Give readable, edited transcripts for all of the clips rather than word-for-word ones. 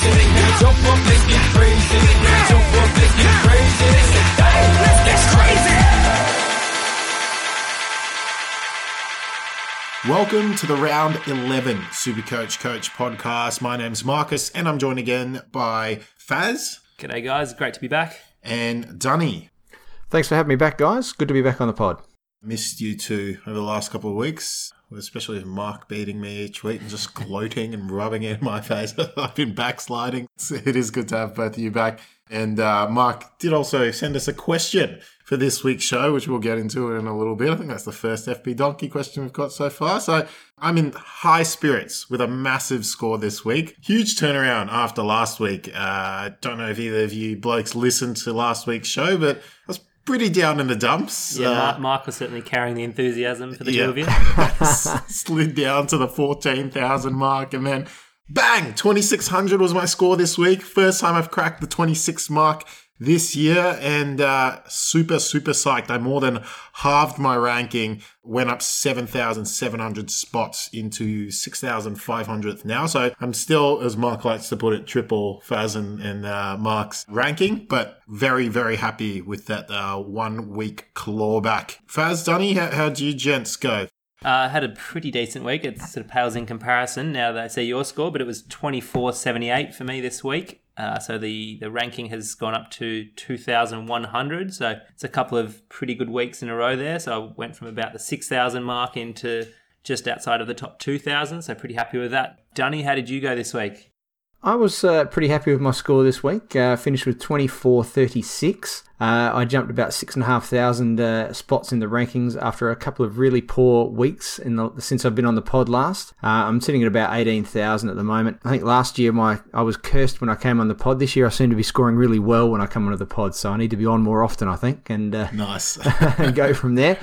Now jump up, let's get crazy. Now jump up, let's get crazy. Hey, let's get crazy. Welcome to the Round 11 Supercoach Coach podcast. My name's Marcus and I'm joined again by Faz. G'day guys, great to be back. And Dunny. Thanks for having me back, guys. Good to be back on the pod. Missed you two over the last couple of weeks, especially with Mark beating me each week and just gloating and rubbing it in my face. I've been backsliding. It is good to have both of you back. And Mark did also send us a question for this week's show, which we'll get into in a little bit. I think that's the first FB Donkey question we've got so far. So I'm in high spirits with a massive score this week. Huge turnaround after last week. Don't know if either of you blokes listened to last week's show, but I was pretty down in the dumps. Yeah, Mark was certainly carrying the enthusiasm for the two of you. Slid down to the 14,000 mark and then bang, 2,600 was my score this week. First time I've cracked the 26 mark this year and super psyched. I more than halved my ranking, went up 7,700 spots into 6,500th now. So I'm still, as Mark likes to put it, triple Faz and Mark's ranking, but very, very happy with that 1 week clawback. Faz, Dunny, how'd you gents go? I had a pretty decent week. It sort of pales in comparison now that I see your score, but it was 2478 for me this week. So the ranking has gone up to 2,100. So it's a couple of pretty good weeks in a row there. So I went from about the 6,000 mark into just outside of the top 2,000. So pretty happy with that. Dunny, how did you go this week? I was pretty happy with my score this week. Finished with 2436. I jumped about 6,500 spots in the rankings after a couple of really poor weeks since I've been on the pod last. I'm sitting at about 18,000 at the moment. I think last year I was cursed when I came on the pod. This year I seem to be scoring really well when I come onto the pod, so I need to be on more often, I think, and nice. and go from there.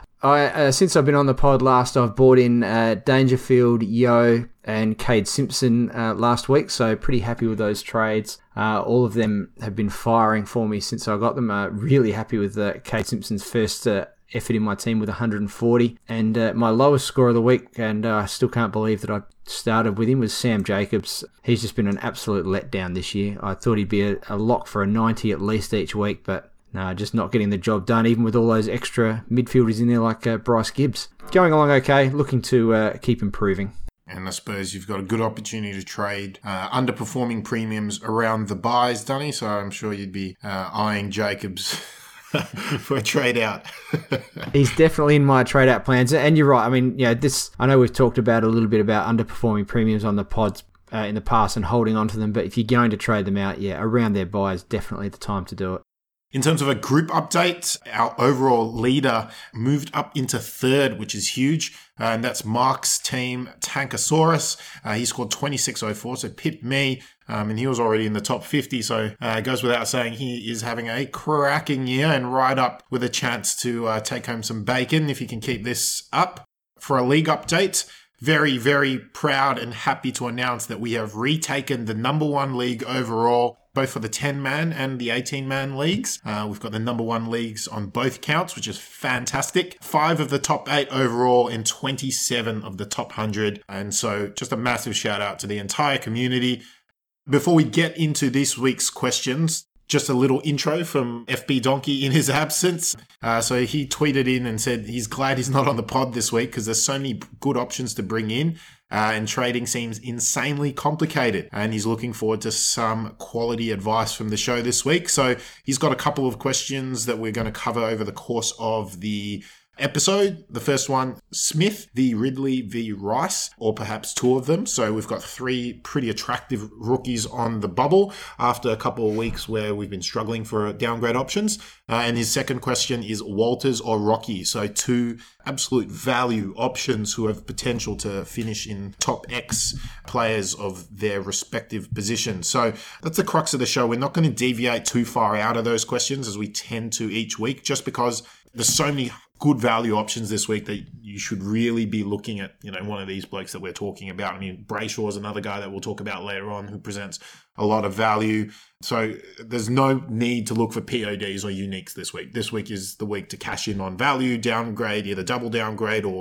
Since I've been on the pod last, I've bought in Dangerfield, Yo, and Cade Simpson last week, so pretty happy with those trades. All of them have been firing for me since I got them. Really happy with Cade Simpson's first effort in my team with 140. And my lowest score of the week, and I still can't believe that I started with him, was Sam Jacobs. He's just been an absolute letdown this year. I thought he'd be a lock for a 90 at least each week, but no, just not getting the job done, even with all those extra midfielders in there like Bryce Gibbs. Going along okay, looking to keep improving. And I suppose you've got a good opportunity to trade underperforming premiums around the buys, Dunny, so I'm sure you'd be eyeing Jacobs for a trade out. He's definitely in my trade out plans. And you're right, I mean, I know we've talked about a little bit about underperforming premiums on the pods in the past and holding on to them, but if you're going to trade them out, around their buy is definitely the time to do it. In terms of a group update, our overall leader moved up into third, which is huge. And that's Mark's team, Tankosaurus. He scored 2604, so pipped me. And he was already in the top 50. So it goes without saying he is having a cracking year and right up with a chance to take home some bacon if he can keep this up. For a league update, very, very proud and happy to announce that we have retaken the number one league overall, both for the 10-man and the 18-man leagues. We've got the number one leagues on both counts, which is fantastic. 5 of the top 8 overall and 27 of the top 100. And so just a massive shout out to the entire community. Before we get into this week's questions, just a little intro from FB Donkey in his absence. So he tweeted in and said he's glad he's not on the pod this week because there's so many good options to bring in. And trading seems insanely complicated. And he's looking forward to some quality advice from the show this week. So he's got a couple of questions that we're going to cover over the course of the episode. The first one, Smith v Ridley v Rice, or perhaps 2 of them. So we've got 3 pretty attractive rookies on the bubble after a couple of weeks where we've been struggling for downgrade options. And his second question is Walters or Rocky. So 2 absolute value options who have potential to finish in top X players of their respective positions. So that's the crux of the show. We're not going to deviate too far out of those questions as we tend to each week, just because there's so many good value options this week that you should really be looking at, one of these blokes that we're talking about. I mean, Brayshaw is another guy that we'll talk about later on who presents a lot of value. So there's no need to look for PODs or uniques this week. This week is the week to cash in on value, downgrade, either double downgrade or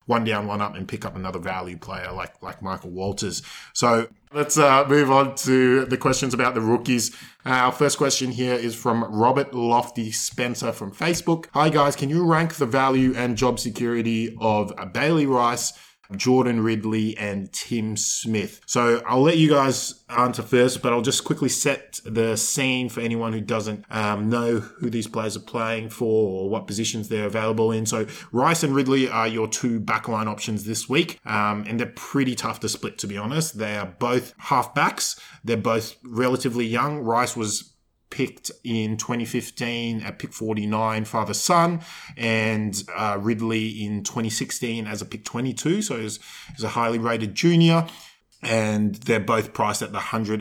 one down, one up and pick up another value player like Michael Walters. So let's move on to the questions about the rookies. Our first question here is from Robert Lofty Spencer from Facebook. Hi guys, can you rank the value and job security of Bailey Rice, Jordan Ridley and Tim Smith? So I'll let you guys answer first, but I'll just quickly set the scene for anyone who doesn't know who these players are playing for or what positions they're available in. So Rice and Ridley are your two backline options this week, and they're pretty tough to split, to be honest. They are both halfbacks. They're both relatively young. Rice was picked in 2015 at pick 49, father-son, and Ridley in 2016 as a pick 22, so he's a highly rated junior, and they're both priced at the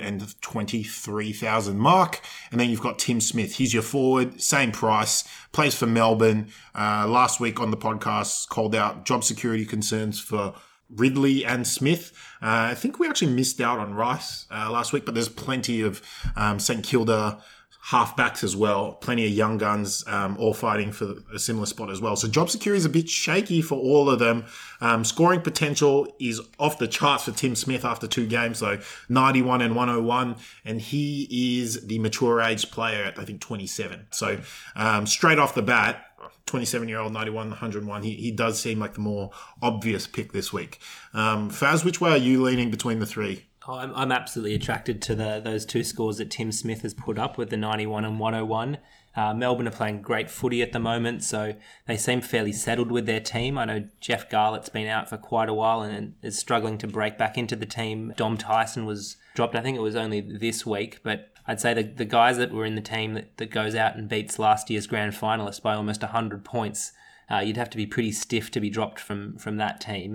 123,000 mark. And then you've got Tim Smith. He's your forward, same price, plays for Melbourne. Last week on the podcast, called out job security concerns for Ridley and Smith. I think we actually missed out on Rice last week, but there's plenty of St Kilda halfbacks as well, plenty of young guns, all fighting for a similar spot as well. So job security is a bit shaky for all of them. Scoring potential is off the charts for Tim Smith after 2 games, though, 91 and 101, and he is the mature age player at, I think, 27. So straight off the bat, 27-year-old, 91, 101, he does seem like the more obvious pick this week. Faz, which way are you leaning between the three? Oh, I'm absolutely attracted to those 2 scores that Tim Smith has put up with the 91 and 101. Melbourne are playing great footy at the moment, so they seem fairly settled with their team. I know Jeff Garlett's been out for quite a while and is struggling to break back into the team. Dom Tyson was dropped, I think it was only this week, but I'd say the guys that were in the team that goes out and beats last year's grand finalist by almost 100 points, you'd have to be pretty stiff to be dropped from that team.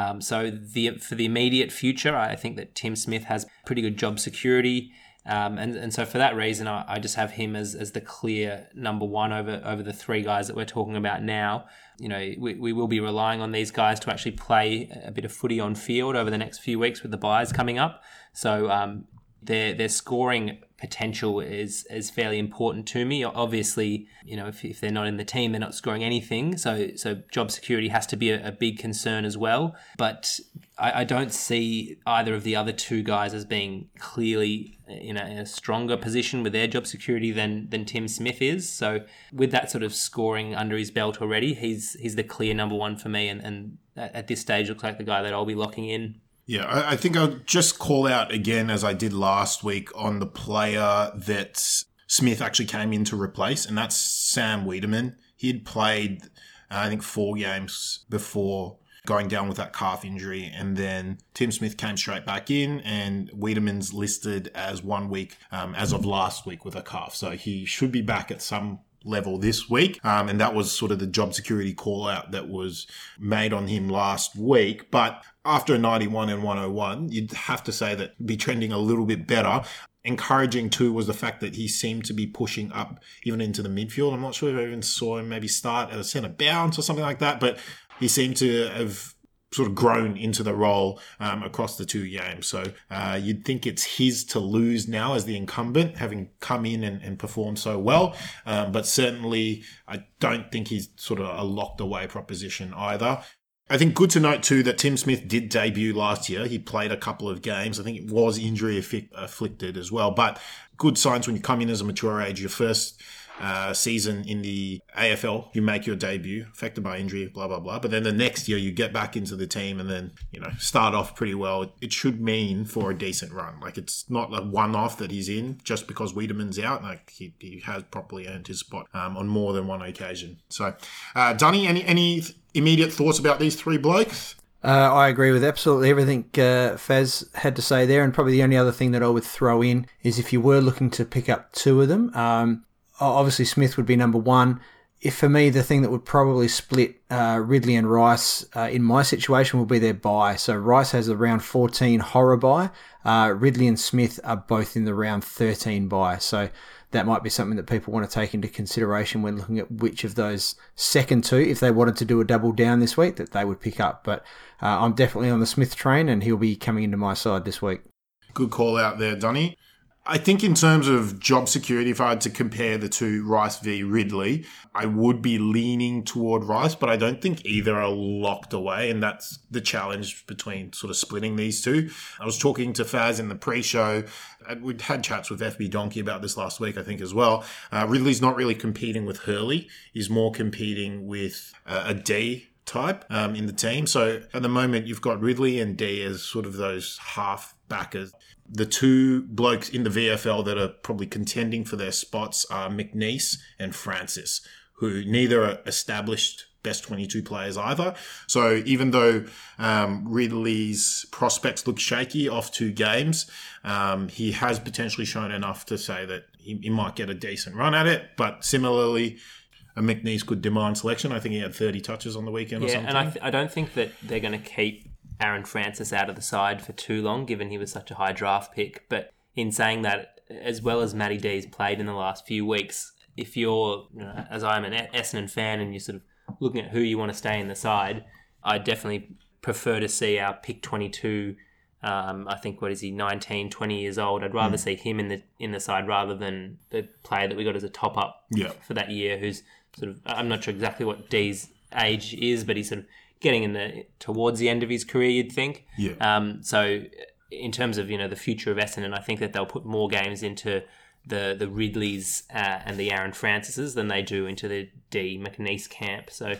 So for the immediate future, I think that Tim Smith has pretty good job security. And so for that reason, I just have him as the clear number one over the 3 guys that we're talking about now. You know, we will be relying on these guys to actually play a bit of footy on field over the next few weeks with the buys coming up. So their scoring potential is fairly important to me. Obviously, you know, if they're not in the team, they're not scoring anything. So job security has to be a big concern as well. But I don't see either of the other 2 guys as being clearly in a stronger position with their job security than Tim Smith is. So with that sort of scoring under his belt already, he's the clear number 1 for me. And at this stage, looks like the guy that I'll be locking in. Yeah, I think I'll just call out again, as I did last week, on the player that Smith actually came in to replace, and that's Sam Wiedemann. He'd played, I think, 4 games before going down with that calf injury, and then Tim Smith came straight back in, and Wiedemann's listed as 1 week as of last week with a calf. So he should be back at some level this week, and that was sort of the job security call out that was made on him last week. But after a 91 and 101, you'd have to say that be trending a little bit better. Encouraging too was the fact that he seemed to be pushing up even into the midfield. I'm not sure if I even saw him maybe start at a centre bounce or something like that, but he seemed to have sort of grown into the role across the 2 games. So you'd think it's his to lose now as the incumbent, having come in and performed so well. But certainly I don't think he's sort of a locked away proposition either. I think good to note too that Tim Smith did debut last year. He played a couple of games. I think it was injury afflicted as well. But good signs when you come in as a mature age, your first season in the AFL, you make your debut, affected by injury, blah, blah, blah. But then the next year you get back into the team and then, you know, start off pretty well. It should mean for a decent run. Like, it's not a one-off that he's in just because Wiedemann's out. Like, he has properly earned his spot on more than one occasion. So, Dunny, any immediate thoughts about these 3 blokes? I agree with absolutely everything Faz had to say there, and probably the only other thing that I would throw in is if you were looking to pick up 2 of them, obviously Smith would be number 1. If for me, the thing that would probably split Ridley and Rice in my situation will be their bye. So Rice has a round 14 horror bye. Ridley and Smith are both in the round 13 bye. So that might be something that people want to take into consideration when looking at which of those second 2, if they wanted to do a double down this week, that they would pick up. But I'm definitely on the Smith train, and he'll be coming into my side this week. Good call out there, Donny. I think in terms of job security, if I had to compare the two, Rice v Ridley, I would be leaning toward Rice, but I don't think either are locked away. And that's the challenge between sort of splitting these two. I was talking to Faz in the pre-show. We'd had chats with FB Donkey about this last week, I think, as well. Ridley's not really competing with Hurley. He's more competing with a D type in the team. So at the moment, you've got Ridley and D as sort of those half backers. The two blokes in the VFL that are probably contending for their spots are McNeese and Francis, who neither are established best 22 players either. So even though Ridley's prospects look shaky off 2 games, he has potentially shown enough to say that he might get a decent run at it. But similarly, a McNeese could demand selection. I think he had 30 touches on the weekend or something. And I don't think that they're going to keep Aaron Francis out of the side for too long, given he was such a high draft pick. But in saying that, as well as Matty D's played in the last few weeks, if you're, as I'm an Essendon fan, and you're sort of looking at who you want to stay in the side, I definitely prefer to see our pick 22. I think, 19, 20 years old. I'd rather see him in the side rather than the player that we got as a top up for that year, who's sort of, I'm not sure exactly what D's age is, but he's sort of getting towards the end of his career, you'd think. So in terms of the future of Essendon, I think that they'll put more games into the Ridleys and the Aaron Francises than they do into the D McNeese camp. So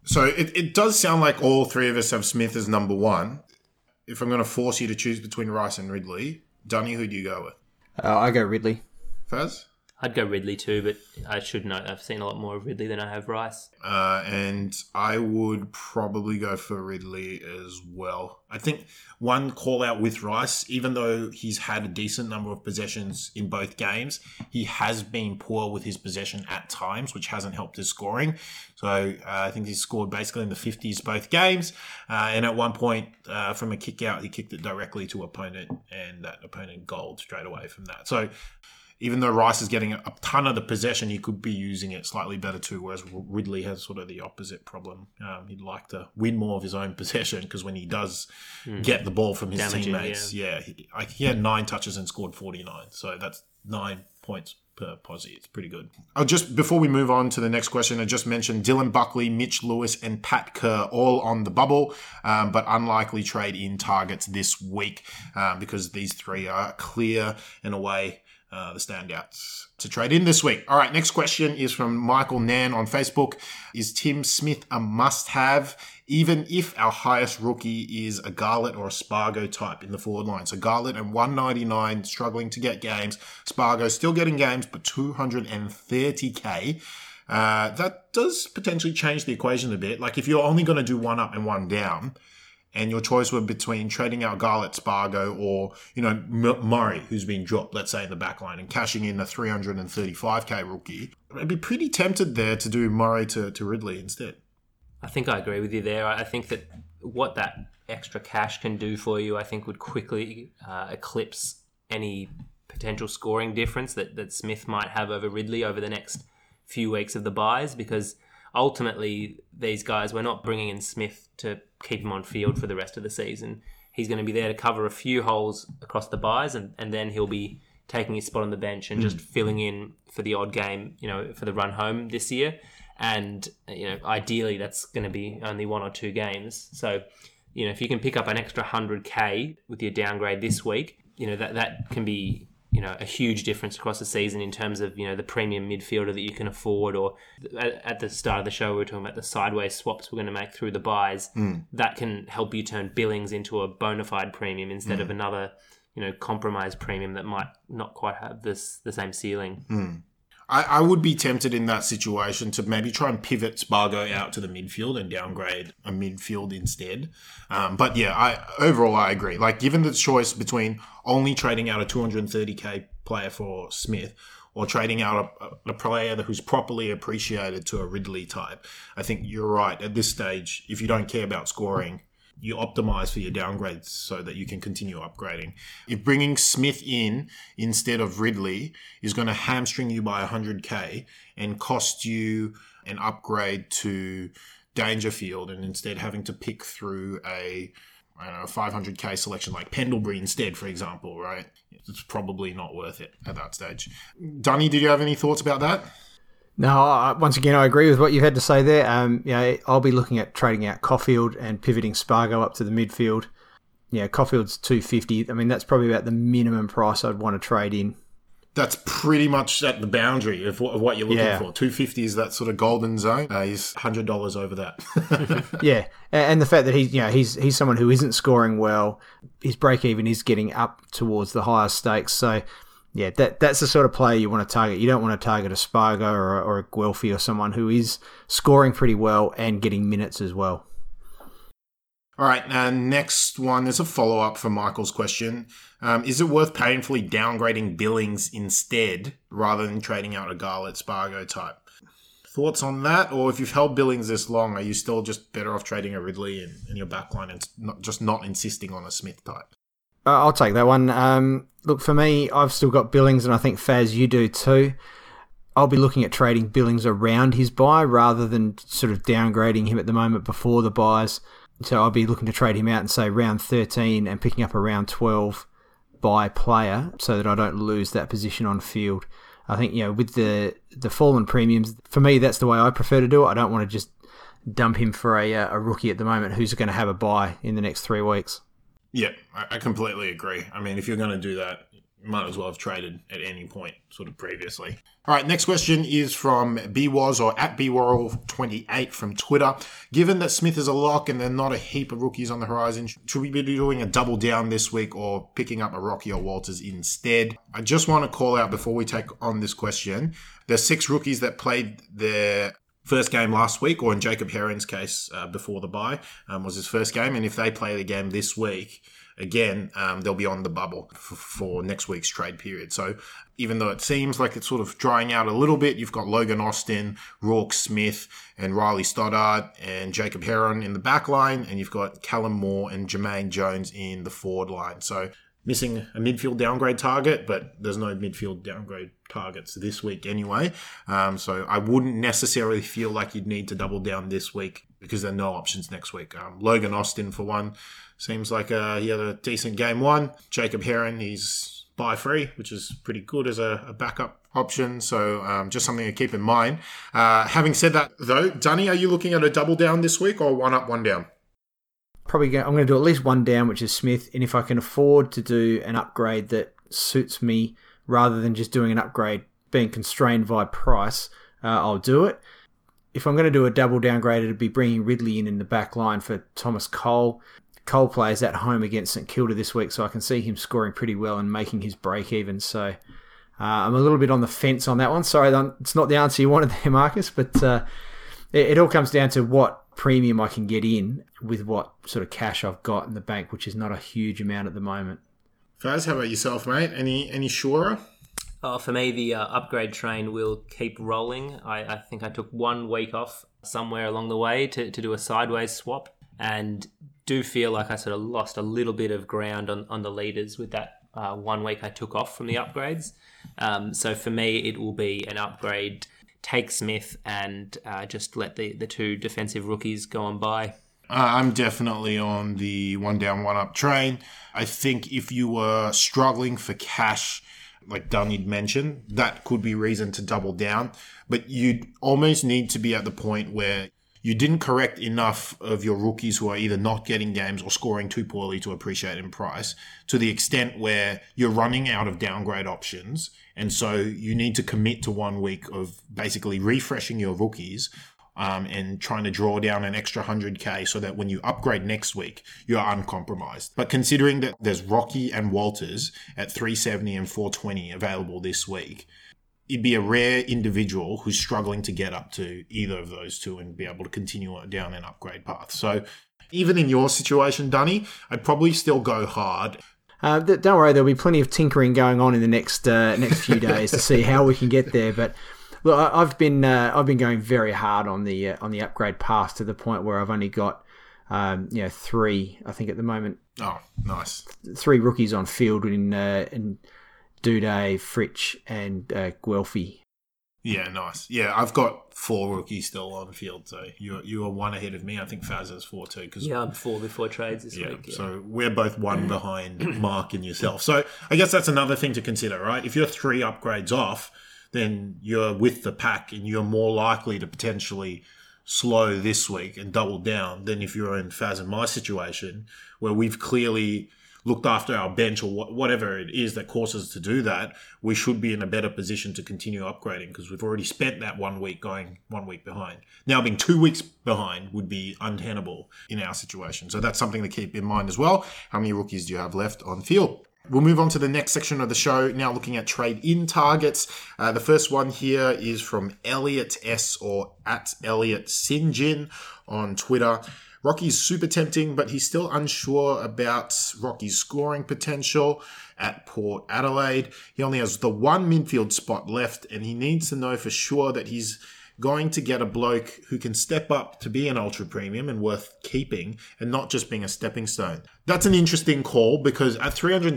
it does sound like all three of us have Smith as number 1. If I'm going to force you to choose between Rice and Ridley, Dunny, who do you go with? I go Ridley. Faz? I'd go Ridley too, but I should note I've seen a lot more of Ridley than I have Rice. And I would probably go for Ridley as well. I think one call out with Rice, even though he's had a decent number of possessions in both games, he has been poor with his possession at times, which hasn't helped his scoring. So I think he's scored basically in the 50s both games. And at one point, from a kick out, he kicked it directly to opponent, and that opponent goaled straight away from that. So even though Rice is getting a ton of the possession, he could be using it slightly better too, whereas Ridley has sort of the opposite problem. He'd like to win more of his own possession, because when he does get the ball from his teammates, he had 9 touches and scored 49. So that's 9 points per posse. It's pretty good. Before we move on to the next question, I just mentioned Dylan Buckley, Mitch Lewis and Pat Kerr all on the bubble, but unlikely trade in targets this week because these 3 are clear and away the standouts to trade in this week. All right, next question is from Michael Nan on Facebook. Is Tim Smith a must-have, even if our highest rookie is a Garlett or a Spargo type in the forward line? So Garlett at 199, struggling to get games. Spargo still getting games, but 230k. That does potentially change the equation a bit. Like if you're only going to do 1 up and 1 down, and your choice were between trading out Garlett, Spargo, or Murray, who's been dropped, let's say, in the back line, and cashing in a 335k rookie, I'd be pretty tempted there to do Murray to Ridley instead. I think I agree with you there. I think that what that extra cash can do for you, I think, would quickly eclipse any potential scoring difference that Smith might have over Ridley over the next few weeks of the buys, because ultimately these guys, we're not bringing in Smith to keep him on field for the rest of the season. He's going to be there to cover a few holes across the buys, and then he'll be taking his spot on the bench and just filling in for the odd game, for the run home this year. And, ideally that's going to be only 1 or 2 games. So, if you can pick up an extra 100k with your downgrade this week, that can be, a huge difference across the season in terms of, the premium midfielder that you can afford. Or at the start of the show, we were talking about the sideways swaps we're going to make through the buys. That can help you turn Billings into a bona fide premium instead of another, compromised premium that might not quite have the same ceiling. I would be tempted in that situation to maybe try and pivot Spargo out to the midfield and downgrade a midfield instead. But yeah, overall I agree. Like, given the choice between only trading out a 230k player for Smith or trading out a player who's properly appreciated to a Ridley type, I think you're right. At this stage, if you don't care about scoring, you optimize for your downgrades so that you can continue upgrading. If bringing Smith in instead of Ridley is going to hamstring you by 100k and cost you an upgrade to Dangerfield, and instead having to pick through a I don't know, a 500k selection like Pendlebury instead, for example, right? It's probably not worth it at that stage. Dunny, did you have any thoughts about that? No, once again, I agree with what you've had to say there. I'll be looking at trading out Caulfield and pivoting Spargo up to the midfield. Yeah, Caulfield's 250. I mean, that's probably about the minimum price I'd want to trade in. That's pretty much at the boundary of what you're looking for. 250 is that sort of golden zone. He's $100 over that. Yeah, and the fact that he's someone who isn't scoring well, his break even is getting up towards the higher stakes. So, yeah, that's the sort of player you want to target. You don't want to target a Spargo or a Guelphy or someone who is scoring pretty well and getting minutes as well. All right, next one is a follow-up for Michael's question. Is it worth painfully downgrading Billings instead rather than trading out a Garlett Spargo type? Thoughts on that? Or if you've held Billings this long, are you still just better off trading a Ridley in your backline and not insisting on a Smith type? I'll take that one. Look, for me, I've still got Billings, and I think, Faz, you do too. I'll be looking at trading Billings around his buy rather than sort of downgrading him at the moment before the buys. So I'll be looking to trade him out and say round 13 and picking up a round 12 buy player so that I don't lose that position on field. I think, with the fallen premiums, for me, that's the way I prefer to do it. I don't want to just dump him for a rookie at the moment who's going to have a buy in the next 3 weeks. Yeah, I completely agree. I mean, if you're going to do that, you might as well have traded at any point sort of previously. All right, next question is from BWaz or at BWarl28 from Twitter. Given that Smith is a lock and there are not a heap of rookies on the horizon, should we be doing a double down this week or picking up a Rocky or Walters instead? I just want to call out before we take on this question, there's 6 rookies that played their first game last week, or in Jacob Heron's case, before the bye, was his first game. And if they play the game this week, again, they'll be on the bubble for next week's trade period. So even though it seems like it's sort of drying out a little bit, you've got Logan Austin, Rourke Smith, and Riley Stoddart, and Jacob Heron in the back line, and you've got Callum Moore and Jermaine Jones in the forward line. So missing a midfield downgrade target, but there's no midfield downgrade targets this week anyway. So I wouldn't necessarily feel like you'd need to double down this week because there are no options next week. Logan Austin, for one, seems like he had a decent game one. Jacob Heron, he's buy free, which is pretty good as a backup option. So just something to keep in mind. Having said that, though, Dunny, are you looking at a double down this week or one up, one down? I'm going to do at least one down, which is Smith. And if I can afford to do an upgrade that suits me rather than just doing an upgrade being constrained by price, I'll do it. If I'm going to do a double downgrade, it'd be bringing Ridley in the back line for Thomas Cole. Cole plays at home against St Kilda this week, so I can see him scoring pretty well and making his break even. So I'm a little bit on the fence on that one. Sorry, it's not the answer you wanted there, Marcus, but it all comes down to what premium I can get in with what sort of cash I've got in the bank, which is not a huge amount at the moment. Faz, how about yourself, mate? Any surer? For me, the upgrade train will keep rolling. I think I took 1 week off somewhere along the way to do a sideways swap, and do feel like I sort of lost a little bit of ground on the leaders with that 1 week I took off from the upgrades. So for me, it will be an upgrade, take Smith, and just let the 2 defensive rookies go on by. I'm definitely on the one down, one up train. I think if you were struggling for cash, like Dunny mentioned, that could be reason to double down. But you'd almost need to be at the point where you didn't correct enough of your rookies who are either not getting games or scoring too poorly to appreciate in price, to the extent where you're running out of downgrade options. And so you need to commit to 1 week of basically refreshing your rookies and trying to draw down an extra 100k so that when you upgrade next week, you're uncompromised. But considering that there's Rocky and Walters at 370 and 420 available this week, it'd be a rare individual who's struggling to get up to either of those two and be able to continue down an upgrade path. So even in your situation, Dunny, I'd probably still go hard. Don't worry, there'll be plenty of tinkering going on in the next few days to see how we can get there. But look, I've been going very hard on the upgrade path to the point where I've only got 3, I think at the moment. Oh, nice. 3 rookies on field in Duday, Fritsch, and Guelphy. Yeah, nice. Yeah, I've got 4 rookies still on field, so you are 1 ahead of me. I think Faz has 4 too. Yeah, I'm 4 before trades this week. Yeah. So we're both 1 behind Mark and yourself. So I guess that's another thing to consider, right? If you're 3 upgrades off, then you're with the pack and you're more likely to potentially slow this week and double down than if you're in Faz and my situation, where we've clearly looked after our bench or whatever it is that causes us to do that. We should be in a better position to continue upgrading because we've already spent that 1 week going 1 week behind. Now being 2 weeks behind would be untenable in our situation. So that's something to keep in mind as well. How many rookies do you have left on field? We'll move on to the next section of the show, now looking at trade-in targets. The first one here is from Elliot S, or at Elliot Sinjin on Twitter. Rocky's super tempting, but he's still unsure about Rocky's scoring potential at Port Adelaide. He only has the 1 midfield spot left, and he needs to know for sure that he's going to get a bloke who can step up to be an ultra premium and worth keeping and not just being a stepping stone. That's an interesting call because at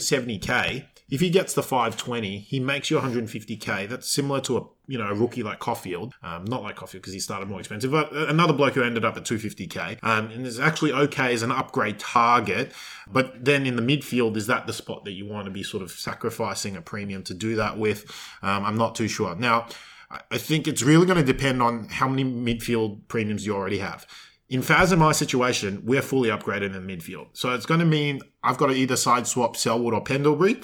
370k, if he gets the 520, he makes you 150k. That's similar to a rookie like Caulfield. Not like Caulfield because he started more expensive, but another bloke who ended up at 250k. And is actually okay as an upgrade target. But then in the midfield, is that the spot that you want to be sort of sacrificing a premium to do that with? I'm not too sure. Now, I think it's really going to depend on how many midfield premiums you already have. In Faz and my situation, we're fully upgraded in midfield. So it's going to mean I've got to either side swap Selwood or Pendlebury.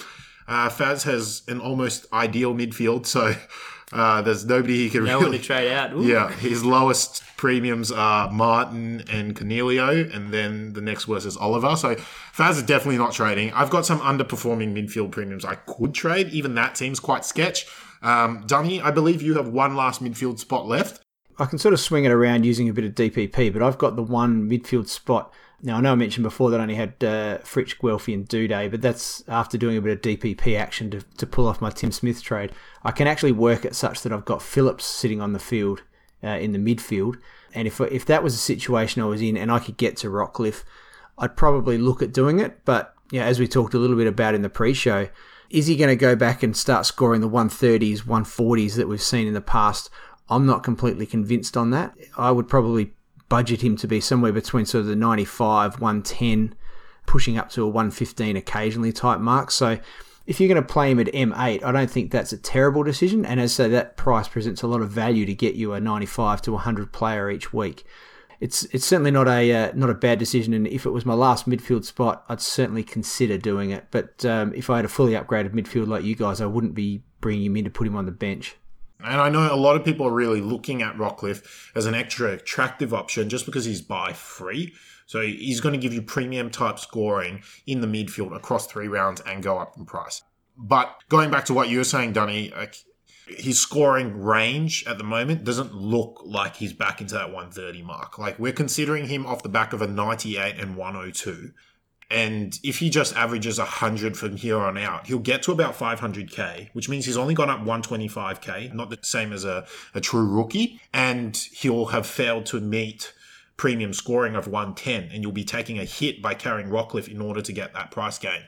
Faz has an almost ideal midfield, so there's nobody he can really... No one to trade out. Ooh. Yeah, his lowest premiums are Martin and Cornelio, and then the next worst is Oliver. So Faz is definitely not trading. I've got some underperforming midfield premiums I could trade. Even that seems quite sketch. Dunny, I believe you have 1 last midfield spot left. I can sort of swing it around using a bit of DPP, but I've got the 1 midfield spot. Now, I know I mentioned before that I only had Fritsch, Guelphy and Duday, but that's after doing a bit of DPP action to pull off my Tim Smith trade. I can actually work it such that I've got Phillips sitting on the field in the midfield. And if that was a situation I was in and I could get to Rockcliffe, I'd probably look at doing it. But as we talked a little bit about in the pre-show, is he going to go back and start scoring the 130s, 140s that we've seen in the past? I'm not completely convinced on that. I would probably budget him to be somewhere between sort of the 95, 110, pushing up to a 115 occasionally type mark. So if you're going to play him at M8, I don't think that's a terrible decision. And as I say, that price presents a lot of value to get you a 95 to 100 player each week. It's certainly not a bad decision, and if it was my last midfield spot, I'd certainly consider doing it. But if I had a fully upgraded midfield like you guys, I wouldn't be bringing him in to put him on the bench. And I know a lot of people are really looking at Rockcliffe as an extra attractive option just because he's buy free. So he's going to give you premium type scoring in the midfield across 3 rounds and go up in price. But going back to what you were saying, Dunny, his scoring range at the moment doesn't look like he's back into that 130 mark. Like, we're considering him off the back of a 98 and 102. And if he just averages 100 from here on out, he'll get to about 500k, which means he's only gone up 125k, not the same as a true rookie. And he'll have failed to meet premium scoring of 110, and you'll be taking a hit by carrying Rockcliffe in order to get that price gain.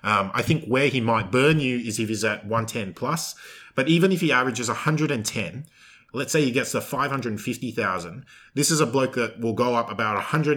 I think where he might burn you is if he's at 110 plus. But even if he averages 110, let's say he gets to 550,000, this is a bloke that will go up about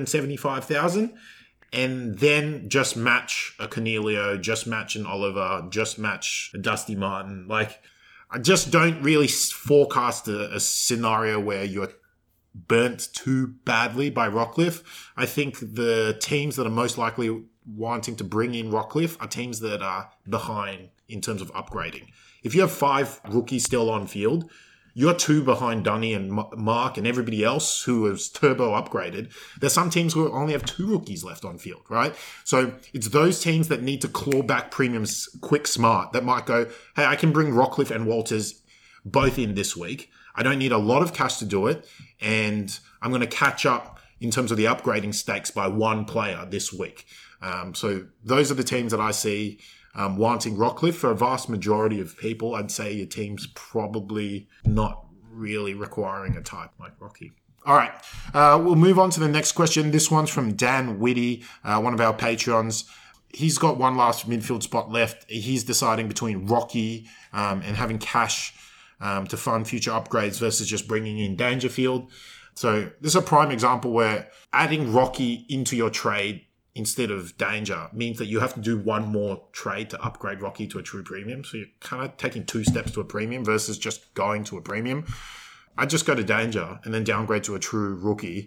175,000 and then just match a Cornelio, just match an Oliver, just match a Dusty Martin. Like, I just don't really forecast a scenario where you're burnt too badly by Rockcliffe. I think the teams that are most likely wanting to bring in Rockcliffe are teams that are behind in terms of upgrading. If you have 5 rookies still on field, you're 2 behind Dunny and Mark and everybody else who is turbo upgraded. There's some teams who only have 2 rookies left on field, right? So it's those teams that need to claw back premiums quick smart that might go, hey, I can bring Rockcliffe and Walters both in this week. I don't need a lot of cash to do it, and I'm going to catch up in terms of the upgrading stakes by 1 player this week. So those are the teams that I see wanting Rockcliffe. For a vast majority of people, I'd say your team's probably not really requiring a type like Rocky. All right, we'll move on to the next question. This one's from Dan Whitty, one of our Patreons. He's got 1 last midfield spot left. He's deciding between Rocky and having cash to fund future upgrades versus just bringing in Dangerfield. So this is a prime example where adding Rocky into your trade instead of Danger means that you have to do one more trade to upgrade Rocky to a true premium. So you're kind of taking 2 steps to a premium versus just going to a premium. I'd just go to Danger and then downgrade to a true rookie.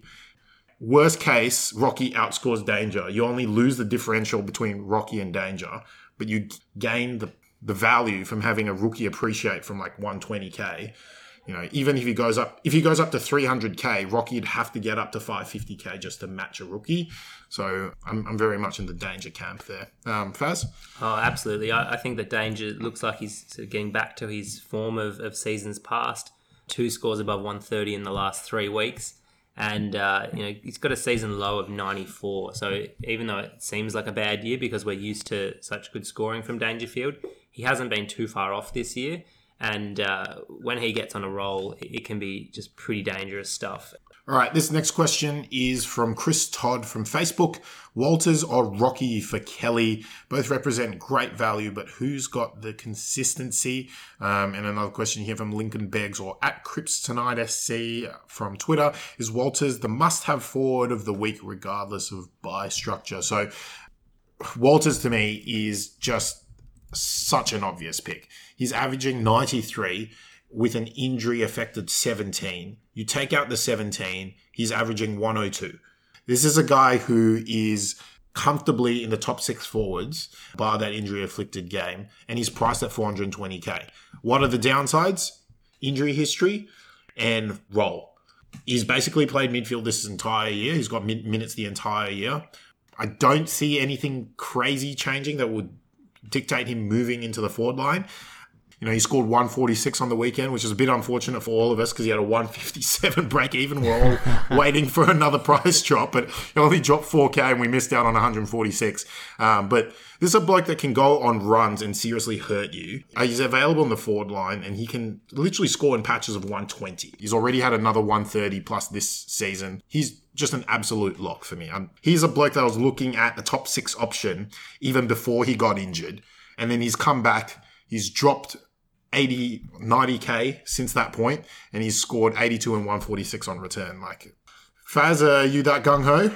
Worst case, Rocky outscores Danger. You only lose the differential between Rocky and Danger, but you gain the value from having a rookie appreciate from like 120k. You know, even if he goes up to 300k, Rocky'd have to get up to 550k just to match a rookie. So I'm very much in the Danger camp there. Faz? Oh, absolutely. I think that Danger looks like he's sort of getting back to his form of seasons past. 2 scores above 130 in the last 3 weeks. And, he's got a season low of 94. So even though it seems like a bad year because we're used to such good scoring from Dangerfield, he hasn't been too far off this year. And when he gets on a roll, it can be just pretty dangerous stuff. All right, this next question is from Chris Todd from Facebook. Walters or Rocky for Kelly? Both represent great value, but who's got the consistency? And another question here from Lincoln Beggs or at Crips Tonight SC from Twitter. Is Walters the must-have forward of the week regardless of buy structure? So Walters to me is just such an obvious pick. He's averaging 93 with an injury-affected 17. You take out the 17, he's averaging 102. This is a guy who is comfortably in the top 6 forwards, bar that injury-afflicted game, and he's priced at 420k. What are the downsides? Injury history and role. He's basically played midfield this entire year. He's got minutes the entire year. I don't see anything crazy changing that would dictate him moving into the forward line. You know, he scored 146 on the weekend, which is a bit unfortunate for all of us because he had a 157 break even. We're all waiting for another price drop, but he only dropped 4k and we missed out on 146. But this is a bloke that can go on runs and seriously hurt you. He's available in the forward line and he can literally score in patches of 120. He's already had another 130 plus this season. He's just an absolute lock for me. He's a bloke that I was looking at the top 6 option even before he got injured. And then he's come back. He's dropped 90k since that point, and he's scored 82 and 146 on return. Like, Faz, are you that gung-ho?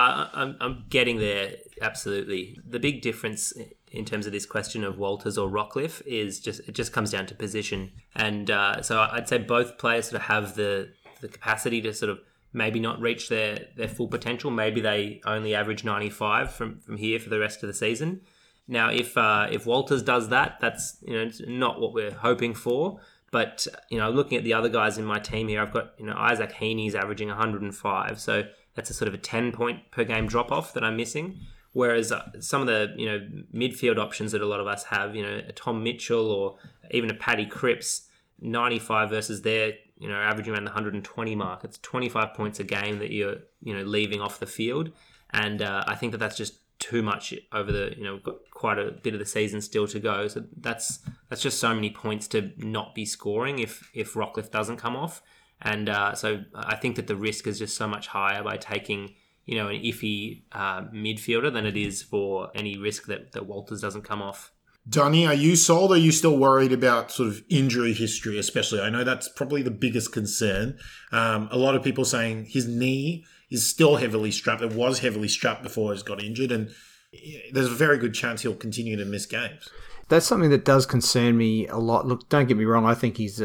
I'm getting there, absolutely. The big difference in terms of this question of Walters or Rockcliffe is it just comes down to position. And so I'd say both players sort of have the capacity to sort of maybe not reach their full potential. Maybe they only average 95 from here for the rest of the season. Now, if Walters does that, that's not what we're hoping for. But looking at the other guys in my team here, I've got Isaac Heaney's averaging 105, so that's a sort of a 10-point per game drop off that I'm missing. Whereas some of the midfield options that a lot of us have, a Tom Mitchell or even a Paddy Cripps, 95 versus their averaging around the 120 mark. It's 25 points a game that you're leaving off the field, and I think that's just too much over the we've got quite a bit of the season still to go, so that's just so many points to not be scoring if Rockcliffe doesn't come off, and so I think that the risk is just so much higher by taking an iffy midfielder than it is for any risk that Walters doesn't come off. Donny, are you sold or are you still worried about sort of injury history especially? I know that's probably the biggest concern. A lot of people saying his knee is still heavily strapped. It was heavily strapped before he got injured, and there's a very good chance he'll continue to miss games. That's something that does concern me a lot. Look, don't get me wrong. I think he's,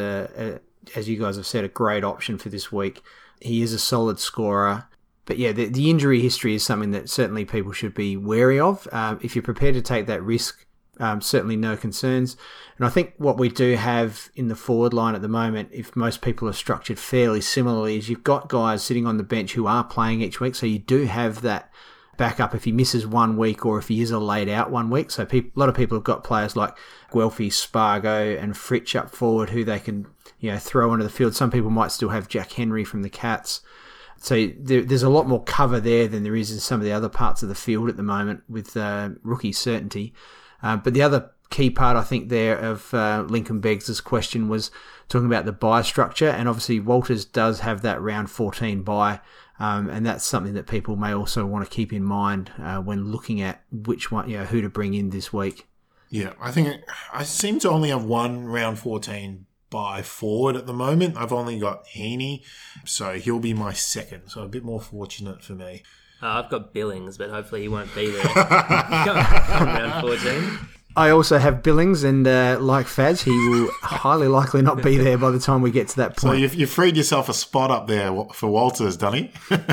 as you guys have said, a great option for this week. He is a solid scorer. But yeah, the injury history is something that certainly people should be wary of. If you're prepared to take that risk, certainly no concerns. And I think what we do have in the forward line at the moment, if most people are structured fairly similarly, is you've got guys sitting on the bench who are playing each week. So you do have that backup if he misses 1 week or if he is a laid out 1 week. So a lot of people have got players like Guelphy, Spargo and Fritsch up forward who they can throw onto the field. Some people might still have Jack Henry from the Cats. So there's a lot more cover there than there is in some of the other parts of the field at the moment with rookie certainty. But the other key part, I think, there of Lincoln Beggs' question was talking about the buy structure. And obviously Walters does have that round 14 buy. And that's something that people may also want to keep in mind when looking at which one, who to bring in this week. Yeah, I think I seem to only have one round 14 buy forward at the moment. I've only got Heaney, so he'll be my second. So a bit more fortunate for me. I've got Billings, but hopefully he won't be there. Come round 14. I also have Billings, and like Faz, he will highly likely not be there by the time we get to that So point. you've freed yourself a spot up there for Walters, Dunny.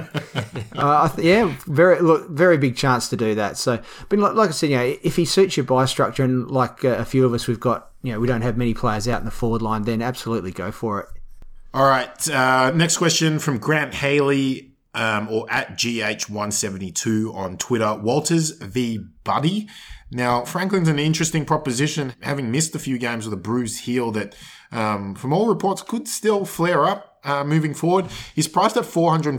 Very big chance to do that. So, but like I said, if he suits your buy structure, and like a few of us, we've got, we don't have many players out in the forward line, then absolutely go for it. All right. Next question from Grant Haley, or at GH172 on Twitter. Walters v. Buddy. Now, Franklin's an interesting proposition, having missed a few games with a bruised heel that, from all reports, could still flare up moving forward. He's priced at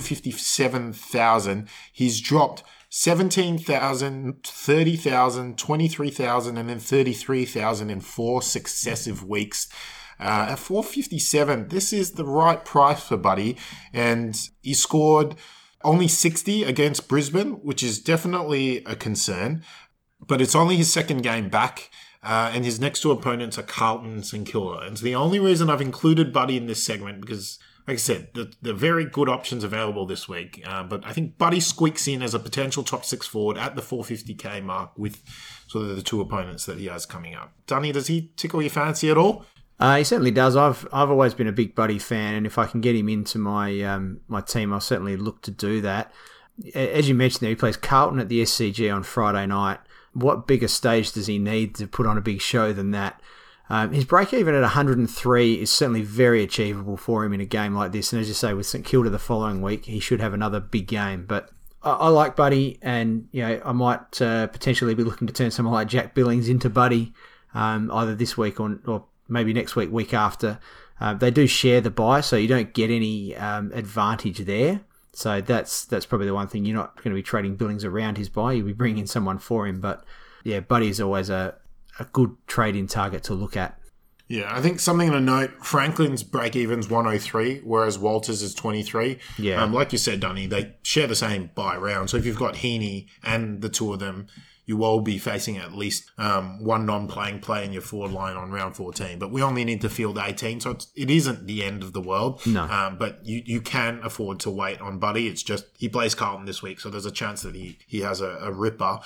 $457,000. He's dropped 17,000, 30,000, 23,000, and then 33,000 in 4 successive weeks. At $457, this is the right price for Buddy, and he scored only 60 against Brisbane, which is definitely a concern. But it's only his second game back, and his next two opponents are Carlton and St Kilda. And it's the only reason I've included Buddy in this segment because, like I said, the very good options available this week. But I think Buddy squeaks in as a potential top 6 forward at the 450k mark with sort of the two opponents that he has coming up. Dunny, does he tickle your fancy at all? He certainly does. I've always been a big Buddy fan, and if I can get him into my my team, I'll certainly look to do that. As you mentioned, he plays Carlton at the SCG on Friday night. What bigger stage does he need to put on a big show than that? His break-even at 103 is certainly very achievable for him in a game like this. And as you say, with St Kilda the following week, he should have another big game. But I like Buddy, and I might potentially be looking to turn someone like Jack Billings into Buddy, either this week or maybe next week, week after. They do share the buy, so you don't get any advantage there. So that's probably the one thing. You're not going to be trading Billings around his buy. You'll be bringing in someone for him. But yeah, Buddy is always a good trade-in target to look at. Yeah, I think something to note, Franklin's break-even's 103, whereas Walters is 23. Yeah. Like you said, Dunny, they share the same buy round. So if you've got Heaney and the two of them, you will be facing at least one non-playing play in your forward line on round 14. But we only need to field 18, so it isn't the end of the world. No. But you can afford to wait on Buddy. It's just he plays Carlton this week, so there's a chance that he has a ripper.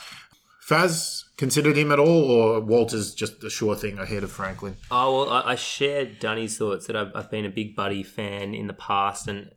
Faz, considered him at all, or Walter's just a sure thing ahead of Franklin? Oh, well, I shared Dunny's thoughts that I've been a big Buddy fan in the past, and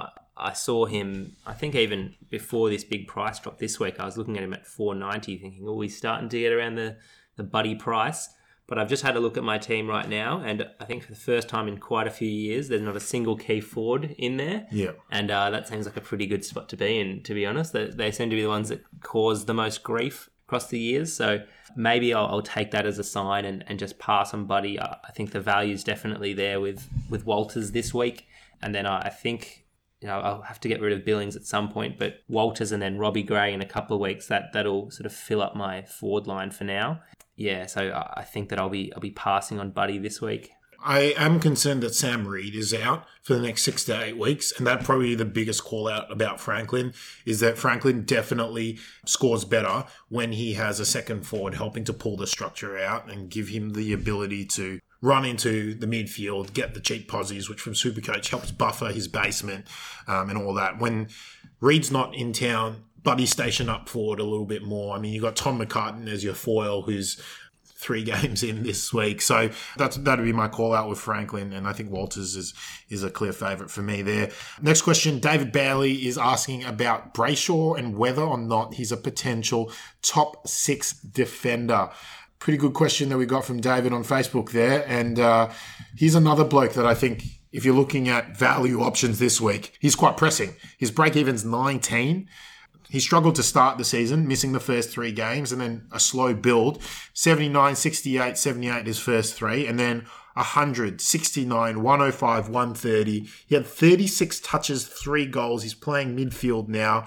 I saw him, I think even before this big price drop this week, I was looking at him at $490 thinking, oh, he's starting to get around the Buddy price. But I've just had a look at my team right now, and I think for the first time in quite a few years, there's not a single key forward in there. Yeah. And that seems like a pretty good spot to be in, to be honest. They seem to be the ones that cause the most grief across the years. So maybe I'll take that as a sign and just pass on Buddy. I think the value's definitely there with Walters this week. And then I think... I'll have to get rid of Billings at some point, but Walters and then Robbie Gray in a couple of weeks, that'll sort of fill up my forward line for now. Yeah, so I think that I'll be passing on Buddy this week. I am concerned that Sam Reid is out for the next 6 to 8 weeks, and that probably the biggest call out about Franklin is that Franklin definitely scores better when he has a second forward helping to pull the structure out and give him the ability to run into the midfield, get the cheap posies, which from Supercoach helps buffer his basement and all that. When Reid's not in town, Buddy station up forward a little bit more. I mean, you've got Tom McCartan as your foil, who's 3 games in this week. So that'd be my call out with Franklin, and I think Walters is a clear favourite for me there. Next question, David Bailey is asking about Brayshaw and whether or not he's a potential top 6 defender. Pretty good question that we got from David on Facebook there. And here's another bloke that I think, if you're looking at value options this week, he's quite pressing. His break-even's 19. He struggled to start the season, missing the first 3 games, and then a slow build. 79, 68, 78 his first 3, and then 100, 69, 105, 130. He had 36 touches, 3 goals. He's playing midfield now.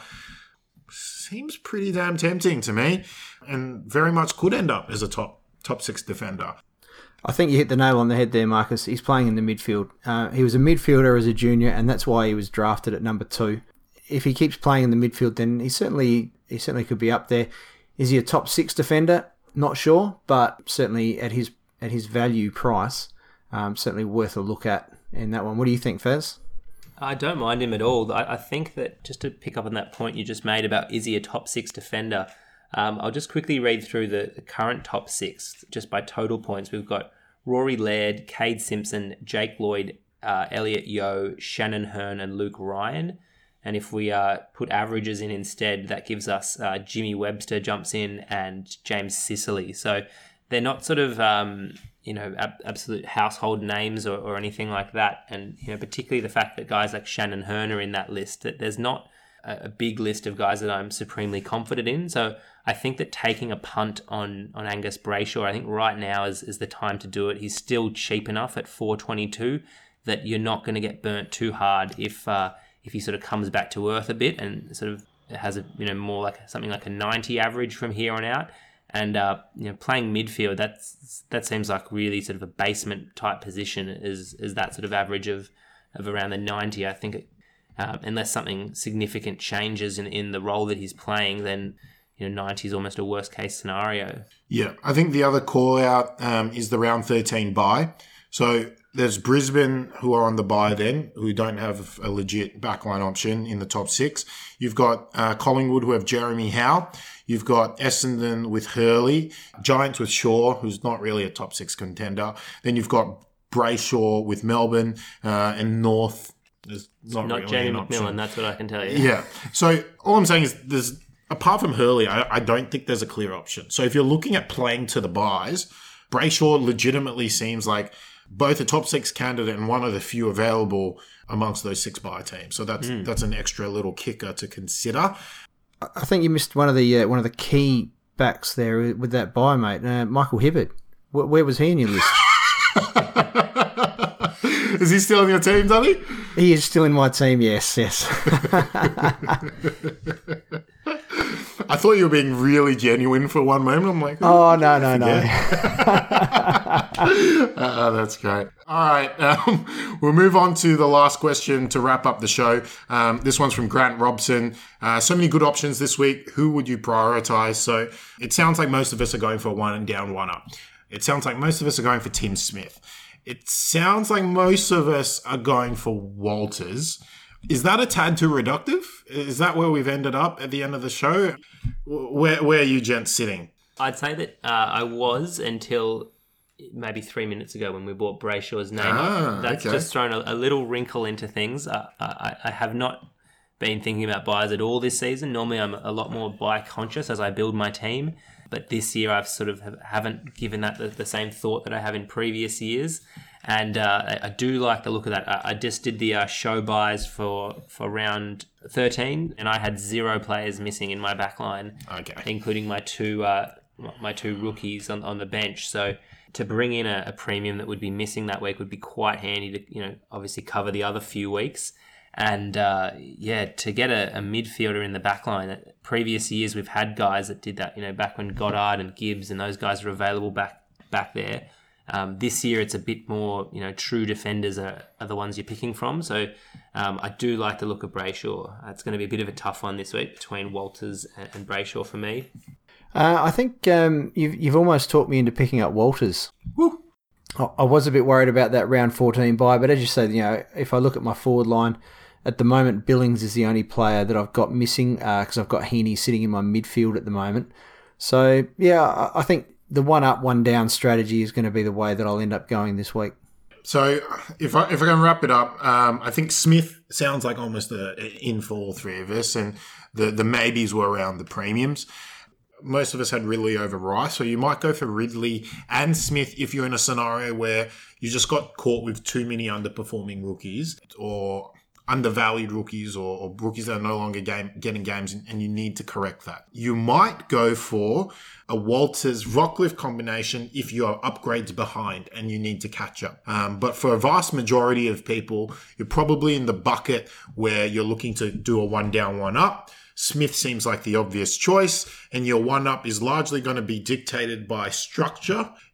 Seems pretty damn tempting to me, and very much could end up as a top 6 defender. I think you hit the nail on the head there, Marcus. He's playing in the midfield. He was a midfielder as a junior, and that's why he was drafted at number 2. If he keeps playing in the midfield, then he certainly could be up there. Is he a top 6 defender? Not sure, but certainly at his value price, certainly worth a look at in that one. What do you think, Fez? I don't mind him at all. I think that, just to pick up on that point you just made about is he a top 6 defender, I'll just quickly read through the current top 6 just by total points. We've got Rory Laird, Cade Simpson, Jake Lloyd, Elliot Yeo, Shannon Hearn and Luke Ryan. And if we put averages in instead, that gives us Jimmy Webster jumps in and James Sicily. So they're not sort of absolute household names or anything like that. And particularly the fact that guys like Shannon Hearn are in that list, that there's not a big list of guys that I'm supremely confident in. So I think that taking a punt on Angus Brayshaw, I think right now is the time to do it. He's still cheap enough at 422 that you're not going to get burnt too hard if he sort of comes back to earth a bit and sort of has a more like something like a 90 average from here on out. And playing midfield, that seems like really sort of a basement type position is that sort of average of around the 90. I think unless something significant changes in the role that he's playing, then 90 is almost a worst case scenario. Yeah, I think the other call out is the round 13 bye. So there's Brisbane, who are on the bye then, who don't have a legit backline option in the top 6. You've got Collingwood, who have Jeremy Howe. You've got Essendon with Hurley. Giants with Shaw, who's not really a top 6 contender. Then you've got Brayshaw with Melbourne and North. There's not really Jamie an option. McMillan, that's what I can tell you. Yeah. So all I'm saying is apart from Hurley, I don't think there's a clear option. So if you're looking at playing to the buys, Brayshaw legitimately seems like both a top 6 candidate and one of the few available amongst those 6 buy teams. So that's an extra little kicker to consider. I think you missed one of the key backs there with that buy, mate. Michael Hibberd. Where was he in your list? Is he still on your team, Danny? He is still in my team, yes. I thought you were being really genuine for one moment. I'm like, oh, no. That's great. All right. We'll move on to the last question to wrap up the show. This one's from Grant Robson. So many good options this week. Who would you prioritize? So it sounds like most of us are going for 1 and down, 1 up. It sounds like most of us are going for Tim Smith. It sounds like most of us are going for Walters. Is that a tad too reductive? Is that where we've ended up at the end of the show? Where are you gents sitting? I'd say that I was until maybe 3 minutes ago when we brought Brayshaw's name up. That's just thrown a little wrinkle into things. I have not been thinking about buys at all this season. Normally I'm a lot more buy conscious as I build my team. But this year I've sort of haven't given that the same thought that I have in previous years. And I do like the look of that. I just did the show buys for round 13, and I had 0 players missing in my backline, including my two rookies on the bench. So to bring in a premium that would be missing that week would be quite handy to obviously cover the other few weeks. And to get a midfielder in the backline. Previous years we've had guys that did that. Back when Goddard and Gibbs and those guys were available back there. This year it's a bit more, true defenders are the ones you're picking from. So I do like the look of Brayshaw. It's going to be a bit of a tough one this week between Walters and Brayshaw for me. I think you've almost talked me into picking up Walters. Woo. I was a bit worried about that round 14 buy, but as you say, if I look at my forward line, at the moment Billings is the only player that I've got missing because I've got Heaney sitting in my midfield at the moment. So yeah, I think the 1 up, 1 down strategy is going to be the way that I'll end up going this week. So if I can wrap it up, I think Smith sounds like almost in for all 3 of us, and the maybes were around the premiums. Most of us had Ridley over Rice, so you might go for Ridley and Smith if you're in a scenario where you just got caught with too many underperforming rookies or undervalued rookies or rookies that are no longer getting games, and you need to correct that. You might go for a Walters-Rockliff combination if you are upgrades behind and you need to catch up. But for a vast majority of people, you're probably in the bucket where you're looking to do a 1 down, 1 up. Smith seems like the obvious choice, and your 1 up is largely going to be dictated by structure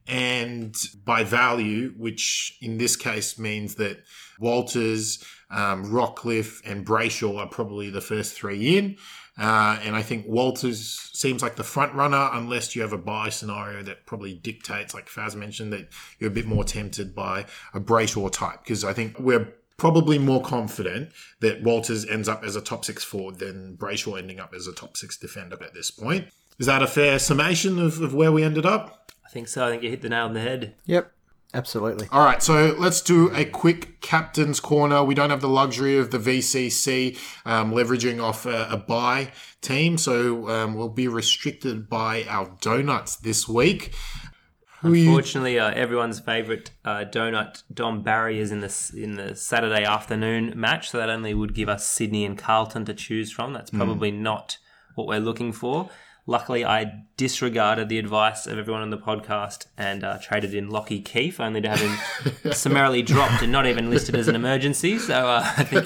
and by value, which in this case means that Walters, Rockcliffe and Brayshaw are probably the first three in. And I think Walters seems like the front runner unless you have a buy scenario that probably dictates, like Faz mentioned, that you're a bit more tempted by a Brayshaw type, because I think we're probably more confident that Walters ends up as a top 6 forward than Brayshaw ending up as a top 6 defender at this point. Is that a fair summation of where we ended up? I think so. I think you hit the nail on the head. Yep, absolutely. All right, so let's do a quick captain's corner. We don't have the luxury of the VCC leveraging off a buy team, so we'll be restricted by our donuts this week. Unfortunately, everyone's favourite donut, Dom Barry, is in the Saturday afternoon match, so that only would give us Sydney and Carlton to choose from. That's probably not what we're looking for. Luckily, I disregarded the advice of everyone on the podcast and traded in Lockie Keefe, only to have him summarily dropped and not even listed as an emergency. So I think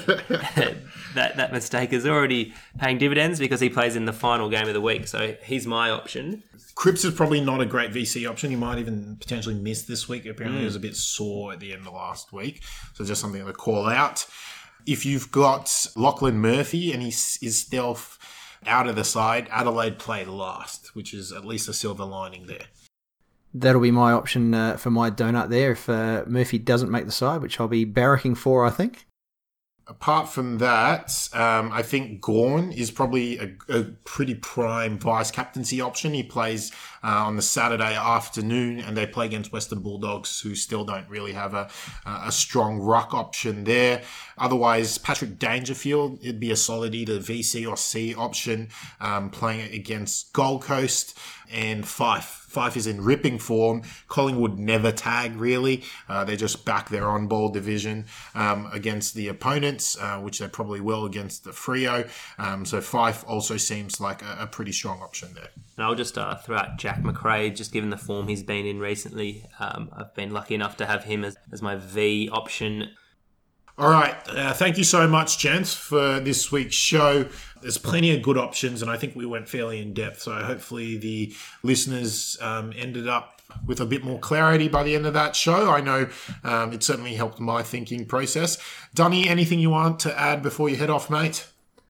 that mistake is already paying dividends because he plays in the final game of the week. So he's my option. Cripps is probably not a great VC option. He might even potentially miss this week. Apparently he was a bit sore at the end of last week. So just something to call out. If you've got Lachlan Murphy and he is still out of the side, Adelaide play last, which is at least a silver lining there. That'll be my option for my donut there if Murphy doesn't make the side, which I'll be barracking for, I think. Apart from that, I think Gawn is probably a pretty prime vice-captaincy option. He plays on the Saturday afternoon, and they play against Western Bulldogs, who still don't really have a strong ruck option there. Otherwise, Patrick Dangerfield, it'd be a solid either VC or C option, playing against Gold Coast, and Fife. Fife is in ripping form. Collingwood never tag, really. They just back their on-ball division against the opponents, which they probably will against the Freo. So Fife also seems like a pretty strong option there. And I'll just throw out Jack McRae, just given the form he's been in recently. I've been lucky enough to have him as my V option. All right. Thank you so much, gents, for this week's show. There's plenty of good options, and I think we went fairly in depth. So hopefully the listeners ended up with a bit more clarity by the end of that show. I know it certainly helped my thinking process. Dunny, anything you want to add before you head off, mate?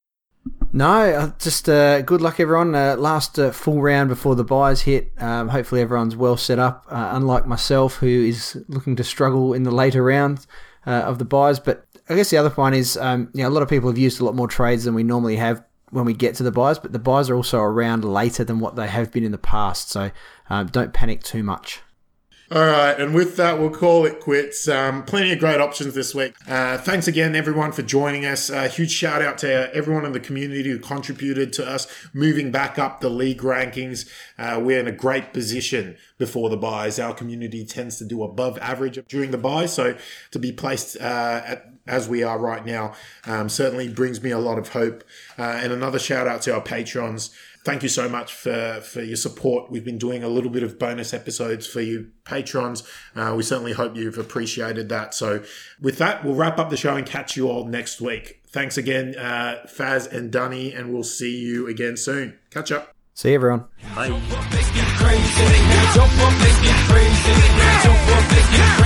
No, just good luck, everyone. Last full round before the buys hit. Hopefully everyone's well set up, unlike myself, who is looking to struggle in the later rounds of the buys. But I guess the other point is, a lot of people have used a lot more trades than we normally have when we get to the buys, but the buys are also around later than what they have been in the past. So don't panic too much. All right, and with that, we'll call it quits. Plenty of great options this week. Thanks again, everyone, for joining us. Huge shout out to everyone in the community who contributed to us moving back up the league rankings. We're in a great position before the buys. Our community tends to do above average during the buys, so to be placed as we are right now certainly brings me a lot of hope. And another shout out to our patrons. Thank you so much for your support. We've been doing a little bit of bonus episodes for you patrons. We certainly hope you've appreciated that. So with that, we'll wrap up the show and catch you all next week. Thanks again, Faz and Dunny, and we'll see you again soon. Catch up. See you, everyone. Bye. Jump up, let's get crazy.